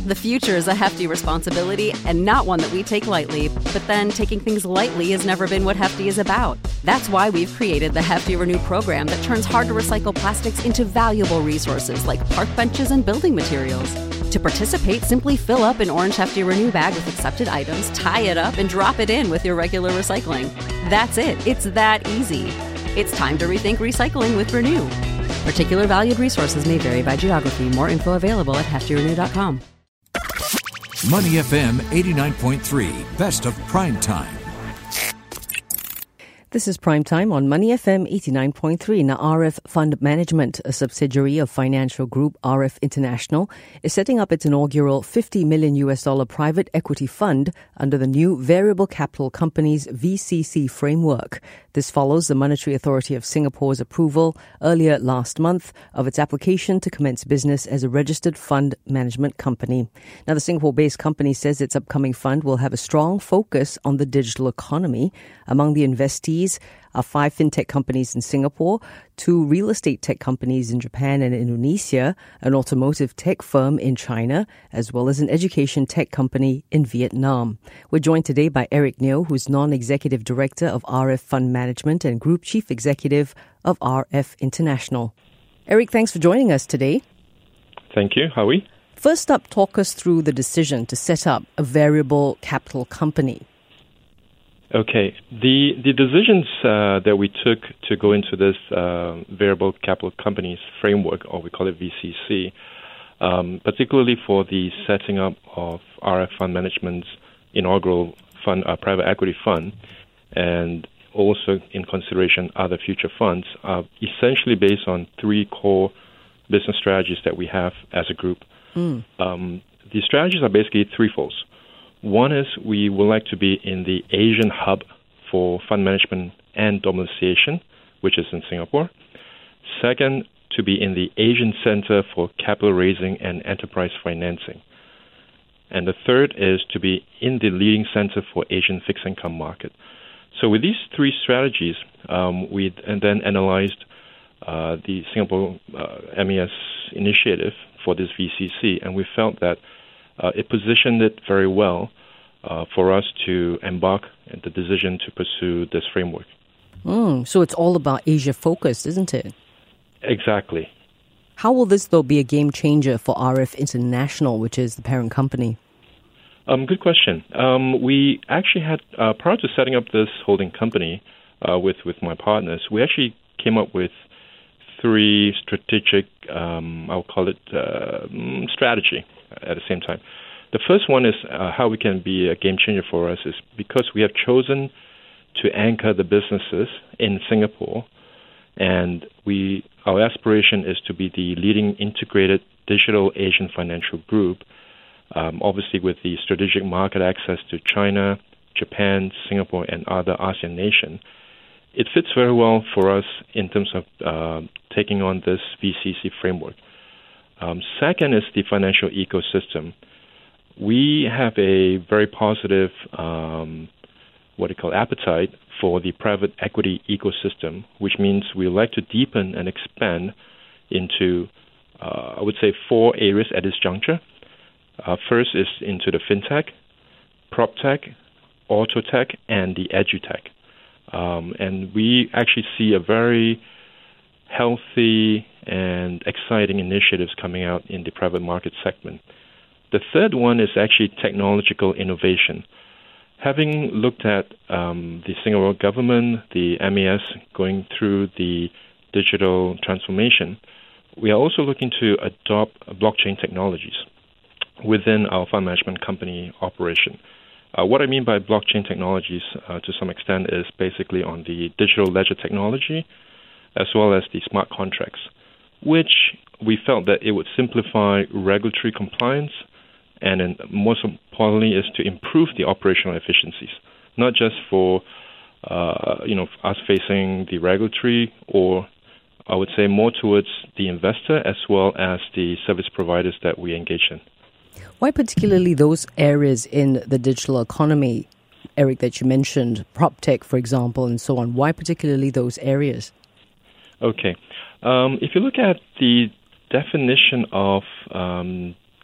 The future is a hefty responsibility and not one that we take lightly. But then taking things lightly has never been what Hefty is about. That's why we've created the Hefty Renew program that turns hard-to-recycle plastics into valuable resources like park benches and building materials. To participate, simply fill up an orange Hefty Renew bag with accepted items, tie it up, and drop it in with your regular recycling. That's it. It's that easy. It's time to rethink recycling with Renew. Particular valued resources may vary by geography. More info available at heftyrenew.com. Money FM 89.3, best of prime time. This is Prime Time on Money FM 89.3. Now, RF Fund Management, a subsidiary of financial group RF International, is setting up its inaugural $50 million private equity fund under the new Variable Capital Companies VCC framework. This follows the Monetary Authority of Singapore's approval earlier last month of its application to commence business as a registered fund management company. Now, the Singapore-based company says its upcoming fund will have a strong focus on the digital economy. Among the investees are 5 fintech companies in Singapore, 2 real estate tech companies in Japan and Indonesia, an automotive tech firm in China, as well as an education tech company in Vietnam. We're joined today by Eric Neo, who's non-executive director of RF Fund Management and group chief executive of RF International. Eric, thanks for joining us today. Thank you. How are we? First up, talk us through the decision to set up a variable capital company. Okay. The decisions that we took to go into this variable capital companies framework, or we call it VCC, particularly for the setting up of RF Fund Management's inaugural fund, private equity fund, and also in consideration other future funds, are essentially based on 3 core business strategies that we have as a group. The strategies are basically threefold. One is we would like to be in the Asian hub for fund management and domiciliation, which is in Singapore. Second, to be in the Asian center for capital raising and enterprise financing. And the third is to be in the leading center for Asian fixed income market. So with these 3 strategies, we then analyzed the Singapore MES initiative for this VCC, and we felt that it positioned it very well for us to embark on the decision to pursue this framework. So it's all about Asia focus, isn't it? Exactly. How will this, though, be a game changer for RF International, which is the parent company? Good question. We actually had, prior to setting up this holding company with my partners, we actually came up with 3 strategic, I'll call it strategy at the same time. The first one is how we can be a game changer for us is because we have chosen to anchor the businesses in Singapore, and our aspiration is to be the leading integrated digital Asian financial group, obviously with the strategic market access to China, Japan, Singapore, and other ASEAN nations. It fits very well for us in terms of taking on this VCC framework. Second is the financial ecosystem. We have a very positive, appetite for the private equity ecosystem, which means we like to deepen and expand into, 4 areas at this juncture. First is into the fintech, proptech, autotech, and the edutech. And we actually see a very healthy and exciting initiatives coming out in the private market segment. The third one is actually technological innovation. Having looked at the Singapore government, the MES going through the digital transformation, we are also looking to adopt blockchain technologies within our fund management company operation. What I mean by blockchain technologies, to some extent, is basically on the digital ledger technology, as well as the smart contracts, which we felt that it would simplify regulatory compliance, and then most importantly is to improve the operational efficiencies, not just for us facing the regulatory, or I would say more towards the investor as well as the service providers that we engage in. Why particularly those areas in the digital economy, Eric, that you mentioned, PropTech, for example, and so on? Why particularly those areas? Okay. If you look at the definition of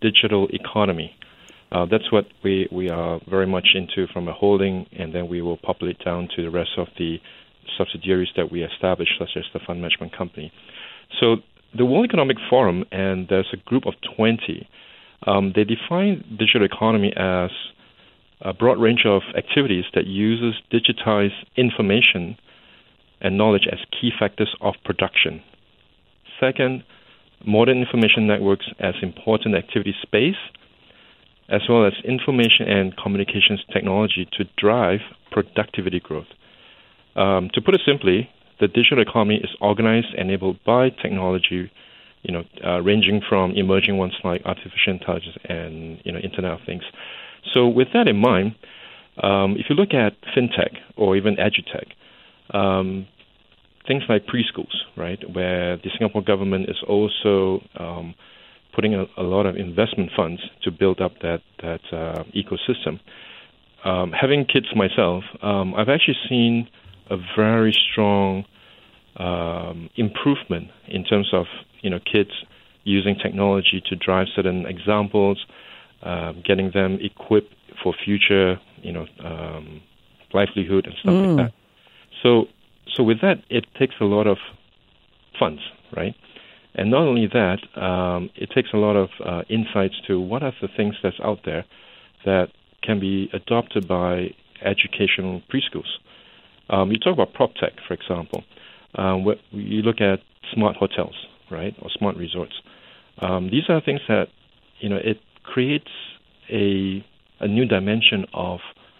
digital economy. That's what we are very much into from a holding, and then we will populate down to the rest of the subsidiaries that we establish, such as the fund management company. So the World Economic Forum, and there's a group of 20, they define digital economy as a broad range of activities that uses digitized information and knowledge as key factors of production. Second, modern information networks as important activity space, as well as information and communications technology to drive productivity growth. To put it simply, the digital economy is organized, enabled by technology, ranging from emerging ones like artificial intelligence and Internet of Things. So with that in mind, if you look at fintech or even edutech, things like preschools, right, where the Singapore government is also putting a lot of investment funds to build up that ecosystem. Having kids myself, I've actually seen a very strong improvement in terms of kids using technology to drive certain examples, getting them equipped for future livelihood and stuff like that. So with that, it takes a lot of funds, right? And not only that, it takes a lot of insights to what are the things that's out there that can be adopted by educational preschools. You talk about PropTech, for example. You look at smart hotels, right, or smart resorts. These are things that, it creates a new dimension of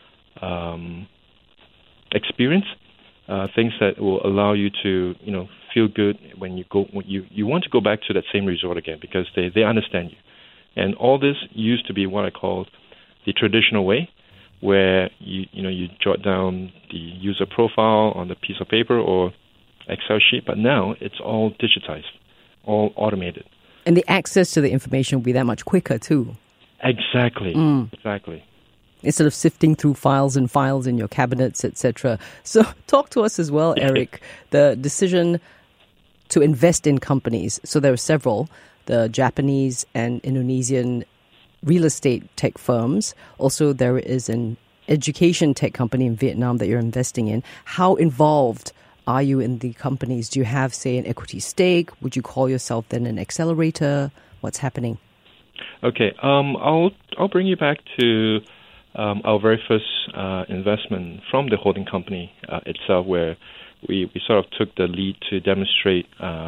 experience, things that will allow you to, feel good when you go. You want to go back to that same resort again because they understand you. And all this used to be what I call the traditional way, where you jot down the user profile on the piece of paper or Excel sheet, but now it's all digitized, all automated. And the access to the information will be that much quicker too. Exactly. Exactly. Instead of sifting through files and files in your cabinets, etc. So talk to us as well, Eric, the decision to invest in companies. So there are several, the Japanese and Indonesian real estate tech firms. Also, there is an education tech company in Vietnam that you're investing in. How involved are you in the companies? Do you have, say, an equity stake? Would you call yourself then an accelerator? What's happening? Okay, I'll bring you back to our very first investment from the holding company itself, where we sort of took the lead to demonstrate,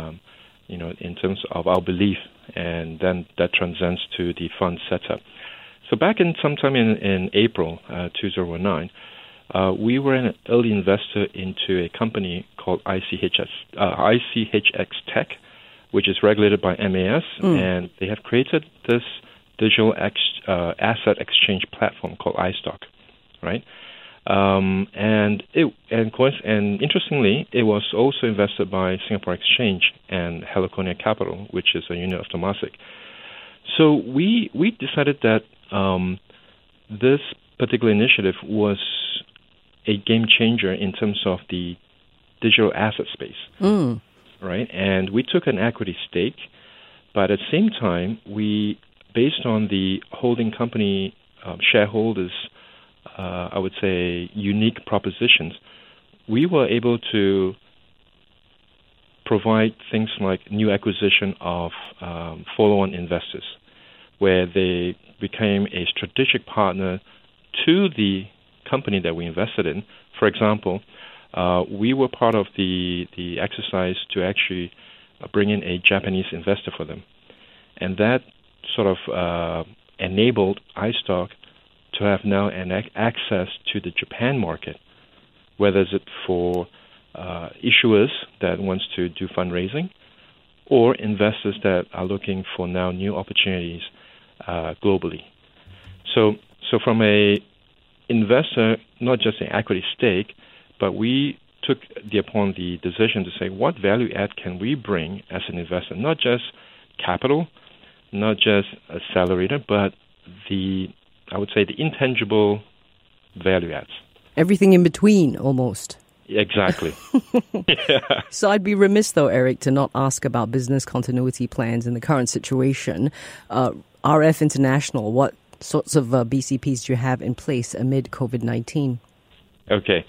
in terms of our belief, and then that transcends to the fund setup. So back in sometime in April 2009, we were an early investor into a company called ICHX Tech, which is regulated by MAS, and they have created this digital asset exchange platform called iStock, right? And interestingly, it was also invested by Singapore Exchange and Heliconia Capital, which is a unit of Temasek. So we decided that this particular initiative was a game changer in terms of the digital asset space, right? And we took an equity stake, but at the same time, we, based on the holding company shareholders, I would say, unique propositions, we were able to provide things like new acquisition of follow-on investors, where they became a strategic partner to the company that we invested in. For example, we were part of the exercise to actually bring in a Japanese investor for them. And that sort of enabled iStock to have now access to the Japan market, whether it's for issuers that wants to do fundraising or investors that are looking for now new opportunities globally. So from a investor, not just an equity stake, but we took upon the decision to say, what value add can we bring as an investor? Not just capital, not just accelerator, but I would say the intangible value adds. Everything in between, almost. Exactly. Yeah. So I'd be remiss, though, Eric, to not ask about business continuity plans in the current situation. RF International, what sorts of BCPs do you have in place amid COVID-19? Okay.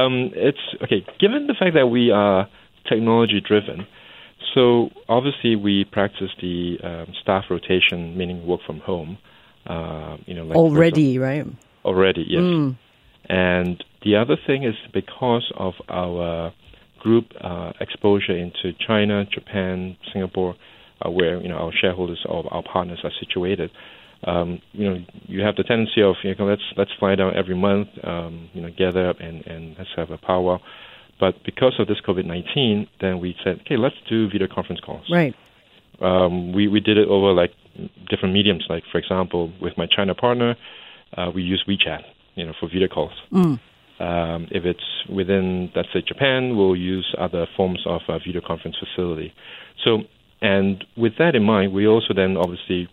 Given the fact that we are technology-driven, so obviously we practice the staff rotation, meaning work from home. Already, right? Already, yes. And the other thing is because of our group exposure into China, Japan, Singapore, where our shareholders or our partners are situated. You have the tendency of let's fly down every month, gather up and let's have a powwow. But because of this COVID-19, then we said, okay, let's do video conference calls. Right. We did it over like different mediums. Like for example, with my China partner, we use WeChat, for video calls. If it's within, let's say, Japan, we'll use other forms of video conference facility. So, and with that in mind, we also then obviously,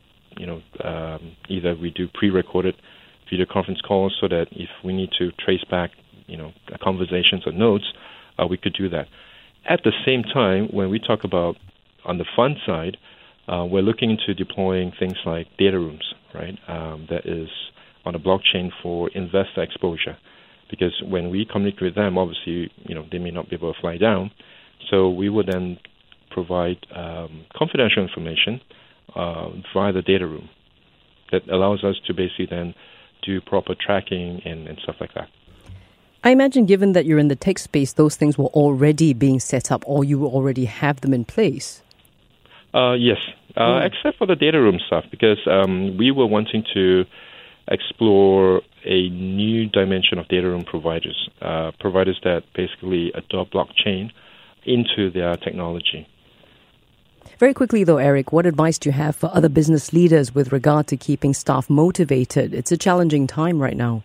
either we do pre-recorded video conference calls so that if we need to trace back, conversations or notes, we could do that. At the same time, when we talk about on the fund side, we're looking into deploying things like data rooms, right? That is on a blockchain for investor exposure. Because when we communicate with them, obviously, they may not be able to fly down. So we would then provide confidential information via the data room that allows us to basically then do proper tracking and stuff like that. I imagine given that you're in the tech space, those things were already being set up or you already have them in place. Yes, except for the data room stuff, because we were wanting to explore a new dimension of data room providers that basically adopt blockchain into their technology. Very quickly, though, Eric, what advice do you have for other business leaders with regard to keeping staff motivated? It's a challenging time right now.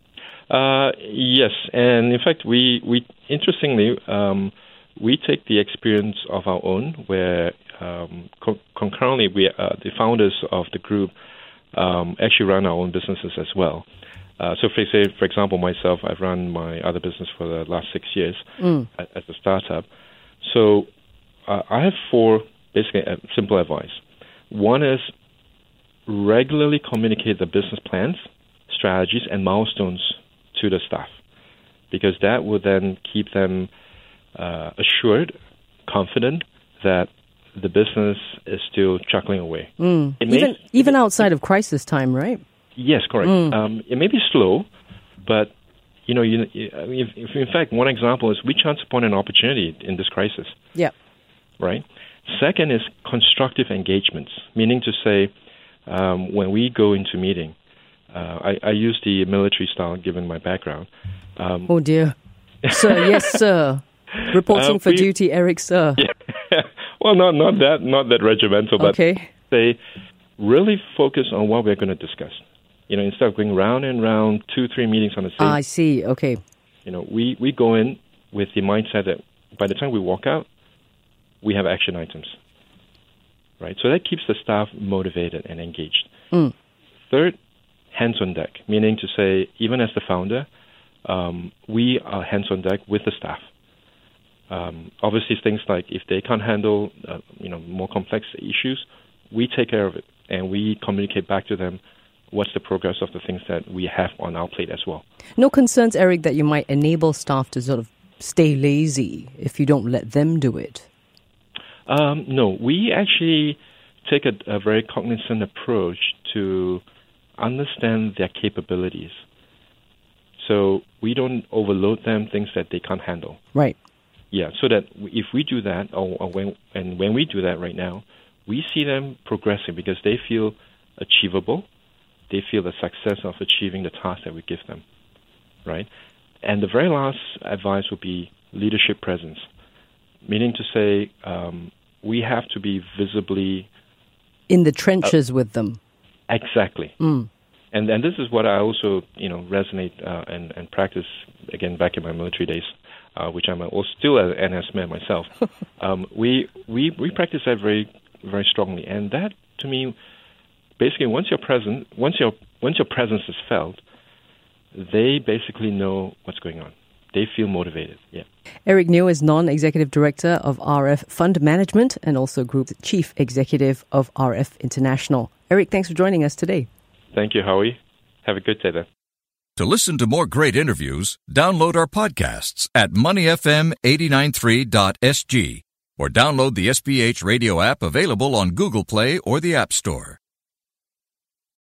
Yes, and in fact, we interestingly, we take the experience of our own, where concurrently the founders of the group actually run our own businesses as well. So, for example, myself, I've run my other business for the last 6 years as a startup. So, I have four basically simple advice. One is regularly communicate the business plans, strategies, and milestones to the staff, because that will then keep them assured, confident that the business is still chugging away. Even outside of crisis time, right? Yes, correct. It may be slow, but in fact, one example is we chance upon an opportunity in this crisis. Yeah. Right. Second is constructive engagements, meaning to say, when we go into meeting, I use the military style given my background. Oh dear, sir, yes, sir. Reporting for duty, Eric, sir. Yeah. Well, not that regimental, but they really focus on what we're going to discuss. Instead of going round and round, 2-3 meetings on the same. I see. Okay. We go in with the mindset that by the time we walk out, we have action items. Right. So that keeps the staff motivated and engaged. Third, hands on deck, meaning to say, even as the founder, we are hands on deck with the staff. Obviously, things like if they can't handle, more complex issues, we take care of it, and we communicate back to them what's the progress of the things that we have on our plate as well. No concerns, Eric, that you might enable staff to sort of stay lazy if you don't let them do it? No, we actually take a very cognizant approach to understand their capabilities. So we don't overload them things that they can't handle. Right. Yeah, so that if we do that, when we do that right now, we see them progressing because they feel achievable. They feel the success of achieving the task that we give them, right? And the very last advice would be leadership presence, meaning to say we have to be visibly in the trenches with them. Exactly. And this is what I also resonate and practice again back in my military days, which I'm still an NS man myself. We practice that very very strongly, and that to me, basically, once your presence is felt, they basically know what's going on. They feel motivated. Yeah. Eric Neo is Non-Executive Director of RF Fund Management and also Group Chief Executive of RF International. Eric, thanks for joining us today. Thank you, Howie. Have a good day then. To listen to more great interviews, download our podcasts at moneyfm893.sg or download the SPH radio app available on Google Play or the App Store.